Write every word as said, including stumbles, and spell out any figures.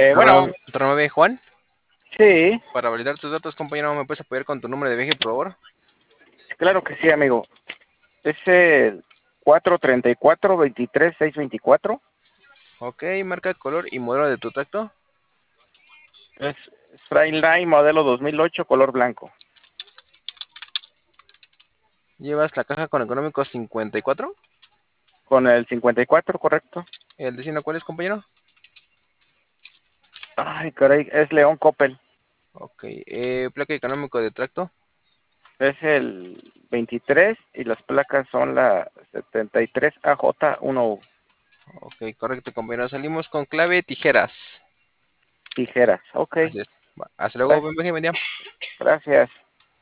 Eh, bueno, Renueve renueve, Juan. sí, Para validar tus datos, compañero, ¿me puedes apoyar con tu número de viaje, por favor? claro que sí, amigo. Es el cuatro treinta y cuatro veintitrés seiscientos veinticuatro. Ok, marca, color y modelo de tu tracto. Es Skyline modelo dos mil ocho, color blanco. Llevas la caja con económico cincuenta y cuatro. Con el cincuenta y cuatro, correcto. ¿El destino cuál es, compañero? Ay, caray, es León Coppel. Ok, eh, placa económico de tracto. Es el veintitrés y las placas son la setenta y tres A J uno U. Ok, correcto, compañero. Salimos con clave tijeras. Tijeras, ok. Así es. Va, hasta luego, Gracias. buen viaje, buen día. Gracias.